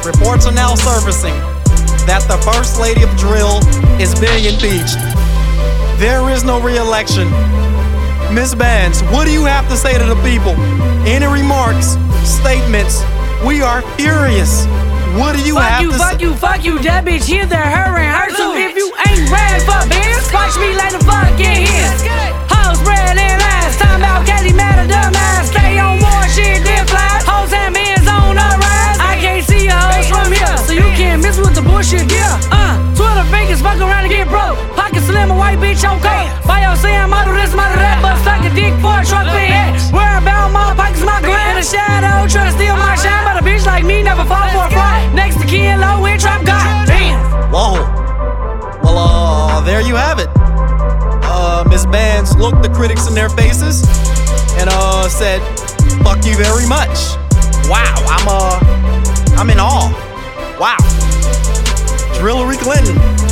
reports are now surfacing that the First Lady of Drill is being impeached. There is no re-election. Ms. Bands, what do you have to say to the people? Any remarks, statements? We are furious. What do you have to say? Fuck you, that bitch here, that her and her. So if you ain't ready for bitch, watch me like the fuck in here. Hoes spread in last time about Kelly Matter, dumbass. Stay on more shit, then fly. Hoes and men's on the rise. I can't see your hoes from here, so you can't miss with the bullshit, yeah. Twitter fingers, fuck around and get broke. Pocket slim, a white bitch on coke. By your saying, model this, model that, but suck a dick for a truck for head. Worry about my pockets, my grand. In the shadow, trying to steal my shine, but a bitch like me never fall for a fry. Next to Ken Low, we trap God. Damn. Whoa. Well, there you have it. Ms. Bands looked the critics in their faces and said, "Fuck you very much." Wow, I'm in awe. Wow. Drillery Clinton.